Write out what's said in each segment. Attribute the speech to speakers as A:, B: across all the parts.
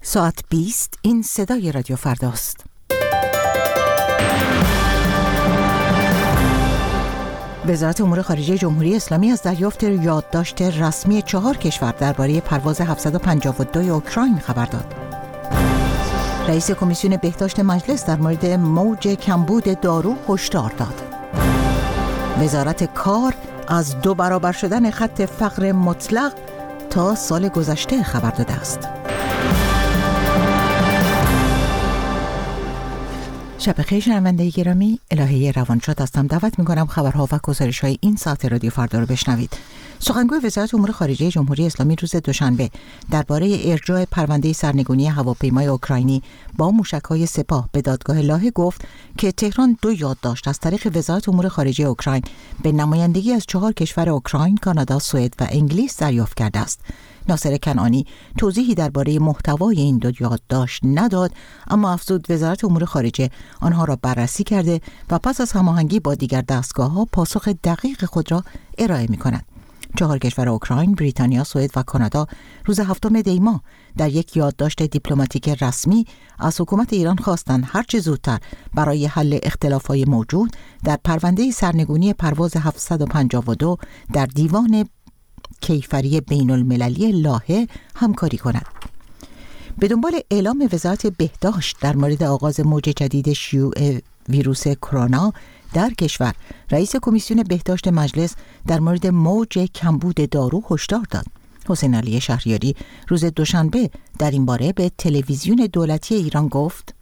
A: ساعت 20 این صدای رادیو فرداست. وزارت امور خارجه جمهوری اسلامی از دریافت یادداشت رسمی 4 کشور درباره پرواز 752 اوکراین خبر داد. رئیس کمیسیون بهداشت مجلس در مورد موج کمبود دارو هشدار داد. وزارت کار از 2 برابر شدن خط فقر مطلق تا سال گذشته خبر داده است. شب بخیر شنونده گرامی، الهه روانشاد هستم. دعوت می‌کنم خبرها و گزارش‌های این ساعت رادیو فردا رو بشنوید. سخنگوی وزارت امور خارجه جمهوری اسلامی روز دوشنبه درباره ارجاع پرونده سرنگونی هواپیمای اوکراینی با موشک‌های سپاه به دادگاه لاهه گفت که تهران 2 یادداشت از طریق وزارت امور خارجه اوکراین به نمایندگی از 4 کشور اوکراین، کانادا، سوئد و انگلیس دریافت کرده است. ناصر کنعانی توضیحی درباره محتوای این 2 یادداشت نداد، اما افزود وزارت امور خارجه آنها را بررسی کرده و پس از هماهنگی با دیگر دستگاه‌ها پاسخ دقیق خود را ارائه می‌کند. 4 کشور اوکراین، بریتانیا، سوئد و کانادا روز 7 دی ماه در یک یادداشت دیپلماتیک رسمی از حکومت ایران خواستند هرچه زودتر برای حل اختلافات موجود در پرونده سرنگونی پرواز 752 در دیوان کیفری بین المللی لاهه همکاری کند. به دنبال اعلام وزارت بهداشت در مورد آغاز موج جدید شیوع ویروس کرونا در کشور، رئیس کمیسیون بهداشت مجلس در مورد موج کمبود دارو هشدار داد. حسین علی شهریاری روز دوشنبه در این باره به تلویزیون دولتی ایران گفت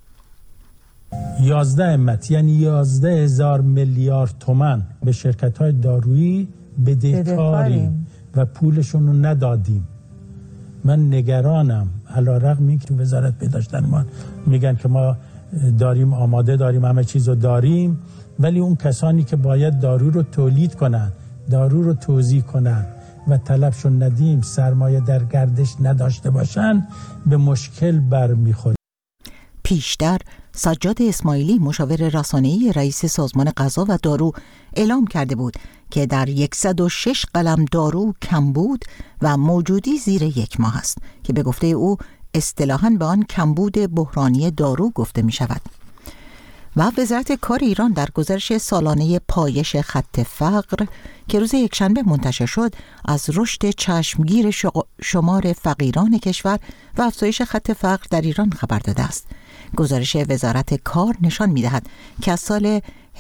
B: 11 امت یعنی 11,000 میلیارد تومان به شرکت‌های دارویی بدهکاریم و پولشون رو ندادیم. من نگرانم، علی‌رغم اینکه وزارت بهداشت ما میگن که ما داریم، آماده داریم، همه چیز رو داریم، ولی اون کسانی که باید دارو رو تولید کنن، دارو رو توزیع کنن و طلبشون ندیم، سرمایه در گردش نداشته باشن، به مشکل برمیخوریم.
A: پیشتر سجاد اسماعیلی مشاور رسانه‌ای رئیس سازمان غذا و دارو اعلام کرده بود که در 106 قلم دارو کمبود و موجودی زیر 1 ماه است که به گفته او اصطلاحاً به آن کمبود بحرانی دارو گفته می شود. و وزارت کار ایران در گزارش سالانه پایش خط فقر که روز یکشنبه منتشر شد از رشد چشمگیر شمار فقیران کشور و افزایش خط فقر در ایران خبر داده است. گزارش وزارت کار نشان می‌دهد که از سال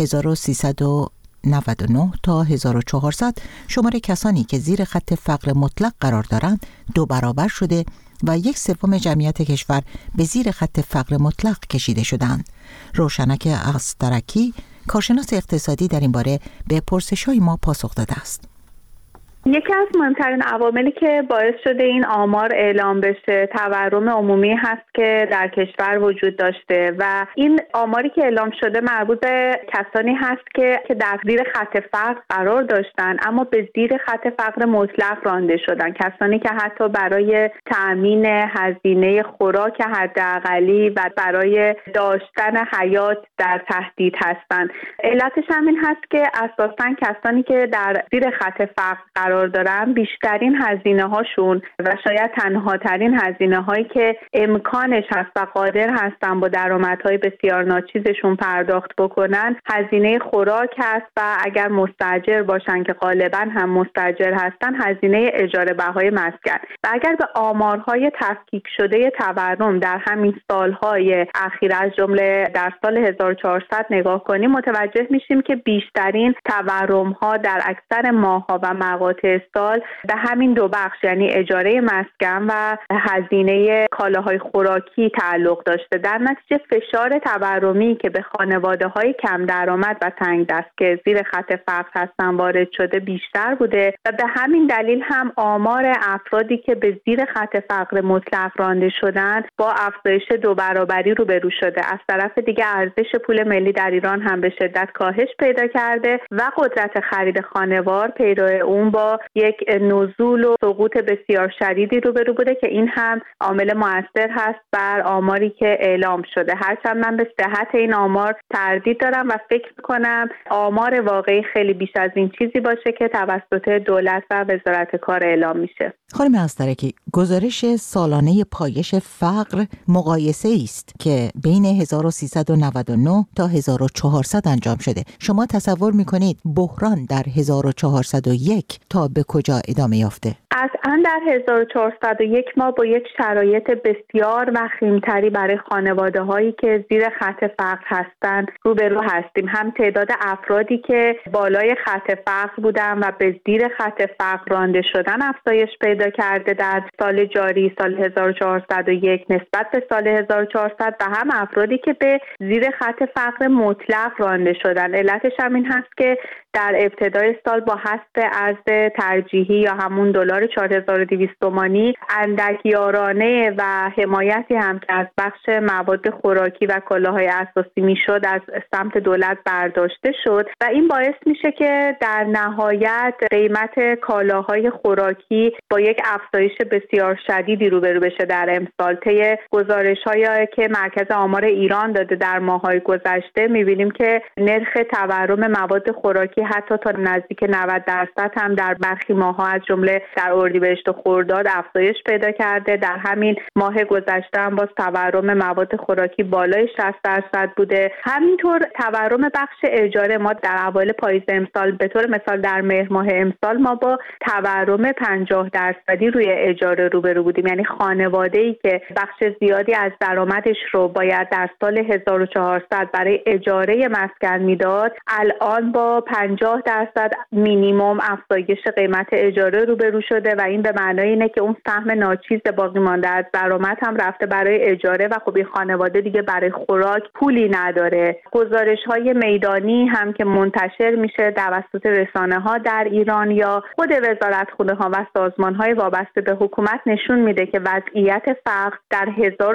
A: 1399 تا 1400 شمار کسانی که زیر خط فقر مطلق قرار دارند 2 برابر شده و 1/3 جمعیت کشور به زیر خط فقر مطلق کشیده شدند. روشنک استرکی، کارشناس اقتصادی، در این باره به پرسش‌های ما پاسخ داده است.
C: یکی از مهمترین عواملی که باعث شده این آمار اعلام بشه تورم عمومی هست که در کشور وجود داشته و این آماری که اعلام شده مربوط به کسانی هست که در زیر خط فقر قرار داشتن اما به زیر خط فقر مطلق رانده شدن، کسانی که حتی برای تأمین هزینه خوراک حداقلی و برای داشتن حیات در تهدید هستند. علتش همین هست که اساساً کسانی که در زیر خط فقر قرار دارن بیشترین هزینه هاشون و شاید تنها ترین هزینه هایی که امکانش هست و قادر هستن با درآمدهای بسیار ناچیزشون پرداخت بکنن هزینه خوراک هست و اگر مستاجر باشن که غالبا هم مستاجر هستن هزینه اجاره بهای مسکن. و اگر به آمارهای تفکیک شده تورم در همین سالهای اخیر از جمله در سال 1400 نگاه کنیم متوجه میشیم که بیشترین تورم ها در اکثر ماه‌ها و مقاطع سال به همین 2 بخش یعنی اجاره مسکن و هزینه کالاهای خوراکی تعلق داشته. در نتیجه فشار تورمی که به خانواده‌های کم درآمد و تنگ دست که زیر خط فقر هستن وارد شده بیشتر بوده و به همین دلیل هم آمار افرادی که به زیر خط فقر مطلق رانده شدن با افزایش 2 برابری روبرو شده. از طرف دیگه ارزش پول ملی در ایران هم به شدت کاهش پیدا کرده و قدرت خرید خانوار پیرو اون با با یک نزول و سقوط بسیار شدیدی روبرو بوده که این هم عامل مؤثر هست بر آماری که اعلام شده. هرچند من به صحت این آمار تردید دارم و فکر می‌کنم آمار واقعی خیلی بیش از این چیزی باشه که توسط دولت و وزارت کار اعلام میشه.
A: خانم استرکی، گزارش سالانه پایش فقر مقایسه است که بین 1399 تا 1400 انجام شده. شما تصور میکنید بحران در 1401 تا به کجا ادامه یافته؟
C: اصلا در 1401 ما با یک شرایط بسیار وخیمتری برای خانواده هایی که زیر خط فقر هستند روبرو هستیم. هم تعداد افرادی که بالای خط فقر بودن و به زیر خط فقر رانده شدن افزایش پیدا کرده در سال جاری سال 1401 نسبت به سال 1400 و هم افرادی که به زیر خط فقر مطلق رانده شدن. علتش هم این هست که در ابتدای سال با حذف ارز ترجیحی یا همون دلار 4200 تومانی اندک یارانه و حمایتی هم که از بخش مواد خوراکی و کالاهای اساسی میشد از سمت دولت برداشته شد و این باعث میشه که در نهایت قیمت کالاهای خوراکی با یک افزایش بسیار شدیدی روبرو بشه در امسال. طی گزارش‌هایی که مرکز آمار ایران داده در ماه‌های گذشته می‌بینیم که نرخ تورم مواد خوراکی حتی تا نزدیک 90% هم در برخی ماه‌ها از جمله در اردیبهشت و خرداد افزایش پیدا کرده. در همین ماه گذشته هم باز تورم مواد خوراکی بالای 60% بوده. همینطور تورم بخش اجاره ما در اوایل پاییز امسال به طور مثال در مهر ماه امسال ما با تورم 50% روی اجاره روبرو بودیم. یعنی خانواده‌ای که بخش زیادی از درآمدش رو باید در سال 1400 برای اجاره مسکن میداد الان با 50% مینیمم افزایش قیمت اجاره روبرو شده و این به معنای اینه که اون سهم ناچیز باقی مانده از درآمد هم رفته برای اجاره و خب این خانواده دیگه برای خوراک پولی نداره. گزارش‌های میدانی هم که منتشر میشه توسط رسانه‌ها در ایران یا خود وزارتخونه‌ها و سازمان‌های وابسته به حکومت نشون میده که وضعیت فقر در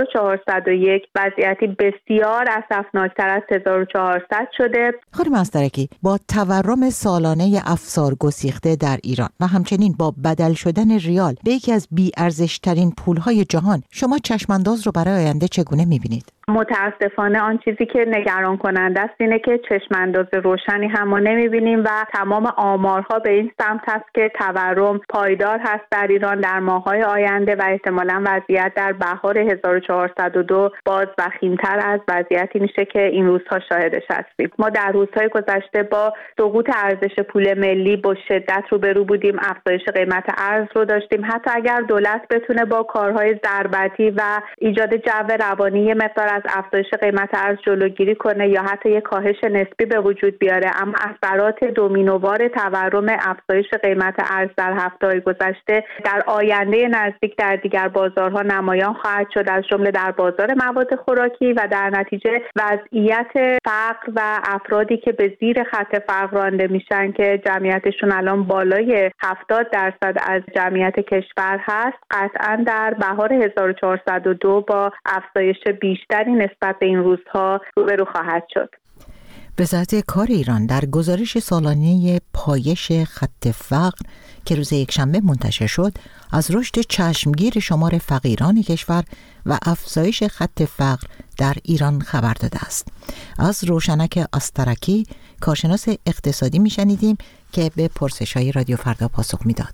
C: 1401 وضعیتی بسیار اسفناکتر از 1400 شده.
A: خانم استرکی، با تورم سالانه افسار گسیخته در ایران و همچنین با بدل شدن ریال به یکی از بی‌ارزش‌ترین پول‌های جهان، شما چشمانداز رو برای آینده چگونه می‌بینید؟
C: متاسفانه آن چیزی که نگران کننده است اینه که چشمانداز روشنی هم ما نمی‌بینیم و تمام آمارها به این سمت هست که تورم پایدار هست در ایران در ماه‌های آینده و احتمالاً وضعیت در بهار 1402 باز وخیم‌تر از وضعیتی میشه که این روزها شاهدش هستیم. ما در روزهای گذشته با سقوط ارزش پول ملی با شدت روبرو بودیم، افزایش قیمت ارز رو داشتیم. حتی اگر دولت بتونه با کارهای ضربتی و ایجاد جو روانی مقدار از افزایش قیمت ارز جلوگیری کنه یا حتی یک کاهش نسبی به وجود بیاره، اما اثرات دومینووار تورم افزایش قیمت ارز در هفته‌های گذشته در آینده نزدیک در دیگر بازارها نمایان خواهد شد، از جمله در بازار مواد خوراکی و در نتیجه وضعیت فقر و افرادی که به زیر خط فقر رانده میشن که جمعیتشون الان بالای 70% از جمعیت کشور هست قطعاً در بهار 1402 با افزایش بیشتری نسبت به این روزها روبرو خواهد شد.
A: وزارت کار ایران در گزارش سالانه پایش خط فقر که روز یکشنبه منتشر شد از رشد چشمگیر شمار فقیران کشور و افزایش خط فقر در ایران خبر داده است. از روشنک استرکی کارشناس اقتصادی میشنیدیم که به پرسش‌های رادیو فردا پاسخ میداد.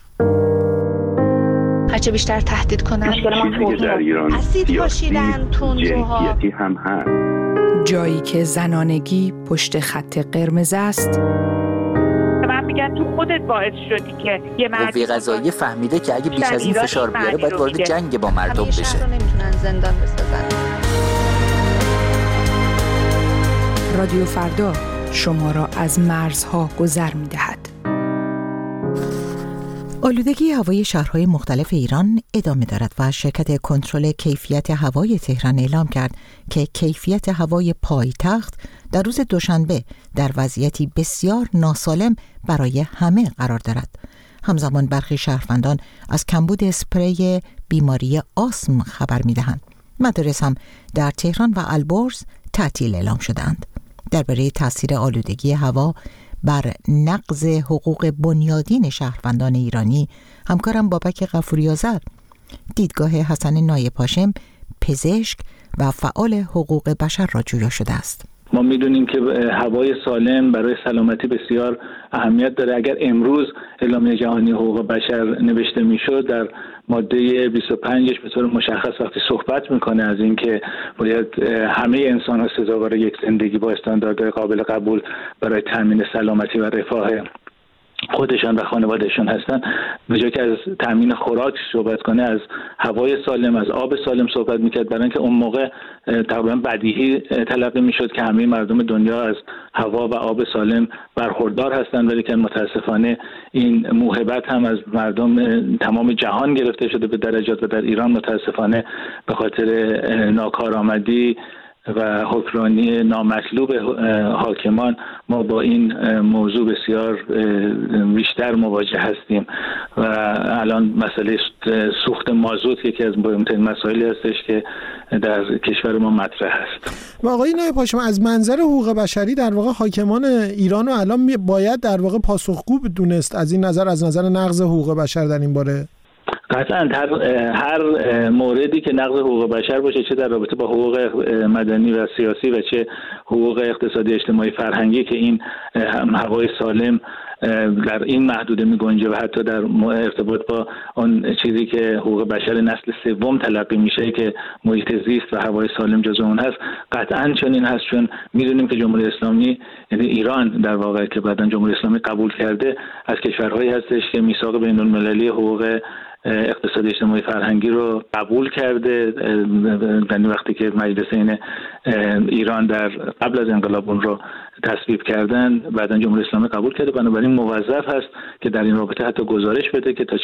D: هرچه بیشتر تهدید کنن
E: در ایران
D: اسید پاشیدن تندروها
E: هم هست.
F: جایی که زنانگی پشت خط قرمز است.
G: من میگن تو خودت باعث شدی که یه
H: قوه قضاییه فهمیده که اگه بیش از این فشار بیاره باید وارد جنگ با مردم بشه.
D: شهر رو نمیتونن زندان بسازن.
F: رادیو فردا شما را از مرزها گذر می‌دهد.
A: آلودگی هوای شهرهای مختلف ایران ادامه دارد و شرکت کنترل کیفیت هوای تهران اعلام کرد که کیفیت هوای پایتخت در روز دوشنبه در وضعیتی بسیار ناسالم برای همه قرار دارد. همزمان برخی شهروندان از کمبود اسپری بیماری آسم خبر می‌دهند. مدارس هم در تهران و البرز تعطیل اعلام شدند. درباره تاثیر آلودگی هوا بر نقض حقوق بنیادین شهروندان ایرانی، همکارم بابک غفوری آذر دیدگاه حسن نایب هاشم، پزشک و فعال حقوق بشر را جویا شده است.
E: ما میدونیم که هوای سالم برای سلامتی بسیار اهمیت داره. اگر امروز اعلامیه جهانی حقوق بشر نوشته میشد، در ماده 25ش به طور مشخص وقتی صحبت میکنه از اینکه باید همه انسان‌ها سزاوار یک زندگی با استانداردهای قابل قبول برای تامین سلامتی و رفاه خودشان و خانوادهشون هستن، به جای که از تامین خوراک صحبت کنه از هوای سالم، از آب سالم صحبت میکرد، برای اینکه اون موقع تقریبا بدیهی تلقی میشد که همه مردم دنیا از هوا و آب سالم برخوردار هستند، ولی که متاسفانه این موهبت هم از مردم تمام جهان گرفته شده به درجات و در ایران متاسفانه به خاطر ناکارآمدی و حکمرانی نامطلوب حاکمان ما با این موضوع بسیار بیشتر مواجه هستیم و الان مسئله سوخت مازوت یکی از مهمترین مسائلی هستش که در کشور ما مطرح است.
I: و آقای نایب هاشم، از منظر حقوق بشری در واقع حاکمان ایران رو الان باید در واقع پاسخگو دونست از این نظر، از نظر نقض حقوق بشر در این باره؟
E: قطعا هر موردی که نقض حقوق بشر باشه، چه در رابطه با حقوق مدنی و سیاسی و چه حقوق اقتصادی اجتماعی فرهنگی که این هوای سالم در این محدوده می‌گنجه و حتی در ارتباط با اون چیزی که حقوق بشر نسل سوم تلقی میشه که محیط زیست و هوای سالم جزو اون هست، قطعاً چنین هست. چون می‌دونیم که جمهوری اسلامی، یعنی ایران در واقع که بعداً جمهوری اسلامی قبول کرده، از کشورهایی هستش که میثاق بین‌المللی حقوق اقتصادی اجتماعی فرهنگی رو قبول کرده. یعنی وقتی که مجلسین ایران در قبل از انقلاب اون رو تصویب کردن، بعداً جمهوری اسلامی قبول کرده، بنابراین موظف هست که در این رابطه حتی گزارش بده که تا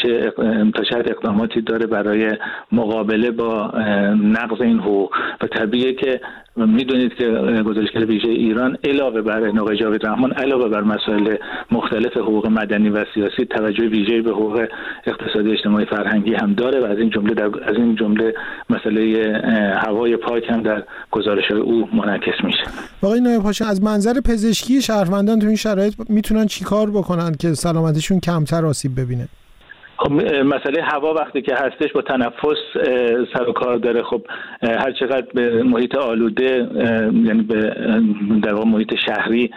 E: چه اقداماتی داره برای مقابله با نقض این حقوق. و طبیعیه که میدونید که گزارشگر ویژه ایران علاوه بر آقای جاوید رحمان، علاوه بر مسائل مختلف حقوق مدنی و سیاسی، توجه ویژه‌ای به حقوق اقتصادی اجتماعی فرهنگی هم داره و از این جمله مسئله هوای پاک هم در گزارش‌های او منعکس میشه.
I: آقای نایب هاشم، از منظر پزشکی شهروندان تو این شرایط میتونن چیکار بکنن که سلامتیشون کمتر آسیب ببینه؟
E: خب مسئله هوا وقتی که هستش با تنفس سر و کار داره. خب هر چقدر به محیط آلوده، یعنی به در واقع محیط شهری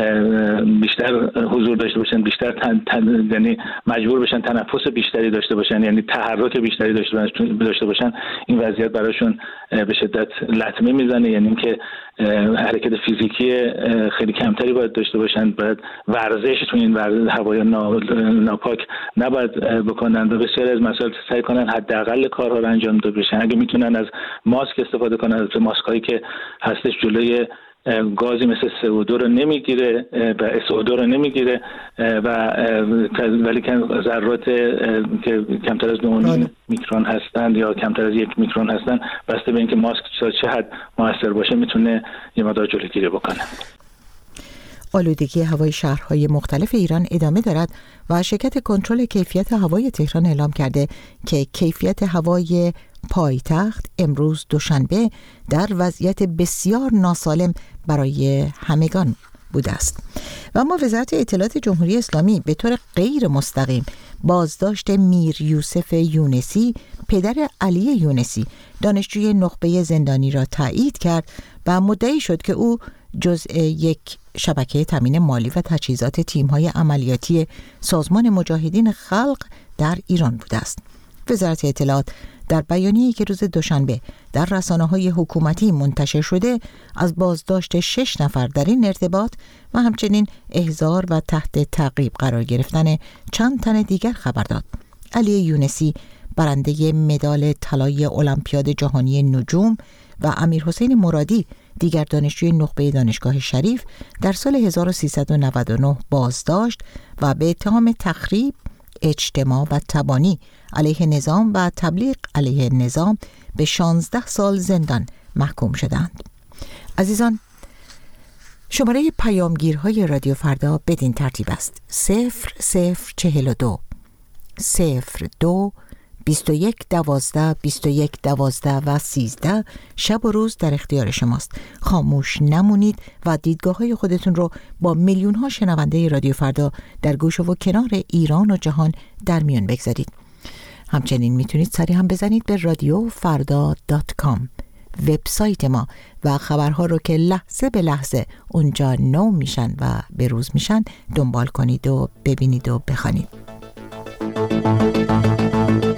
E: بیشتر حضور داشته باشن، بیشتر یعنی مجبور بشن تنفس بیشتری داشته باشن، یعنی تحرک بیشتری داشته باشن، این وضعیت براشون به شدت لطمه میزنه. یعنی اینکه حرکت فیزیکی خیلی کمتری باید داشته باشن، باید ورزش تو این هوای ناپاک نباید بکنن و بسیاری از مسائل سعی کنن حداقل کارها رو انجام داده بشن. اگه میتونن از ماسک استفاده کنن، از ماسکایی که هستش جلوی گازی مثل CO2 رو نمیگیره و SO2 رو نمیگیره ولی که ذرات که کمتر از 2 میکرون هستند یا کمتر از 1 میکرون هستند، بسته به اینکه ماسک چه حد موثر باشه میتونه یه مقدار جلوگیری بکنه.
A: آلودگی هوای شهرهای مختلف ایران ادامه دارد و شرکت کنترل کیفیت هوای تهران اعلام کرده که کیفیت هوای پایتخت امروز دوشنبه در وضعیت بسیار ناسالم برای همگان بوده است. و اما وزارت اطلاعات جمهوری اسلامی به طور غیر مستقیم بازداشت میر یوسف یونسی، پدر علی یونسی، دانشجوی نخبه زندانی را تایید کرد و مدعی شد که او جزء یک شبکه تامین مالی و تجهیزات تیم‌های عملیاتی سازمان مجاهدین خلق در ایران بوده است. وزارت اطلاعات در بیانیه‌ای که روز دوشنبه در رسانه‌های حکومتی منتشر شده از بازداشت 6 نفر در این ارتباط و همچنین احضار و تحت تعقیب قرار گرفتن چند تن دیگر خبر داد. علی یونسی، برنده مدال طلای المپیاد جهانی نجوم، و امیرحسین مرادی، دیگر دانشجوی نخبه دانشگاه شریف، در سال 1399 بازداشت و به اتهام تخریب، اجتماع و تبانی علیه نظام و تبلیغ علیه نظام به 16 سال زندان محکوم شدند. عزیزان، شماره پیامگیرهای رادیو فردا بدین ترتیب است: 0042 02 21 12 21 12 و 13 شب و روز در اختیار شماست. خاموش نمونید و دیدگاه‌های خودتون رو با میلیون‌ها شنونده رادیو فردا در گوش و کنار ایران و جهان در میون بگذارید. همچنین میتونید سری هم بزنید به radiofarda.com، وبسایت ما، و خبرها رو که لحظه به لحظه اونجا نو میشن و به روز میشن دنبال کنید و ببینید و بخوانید.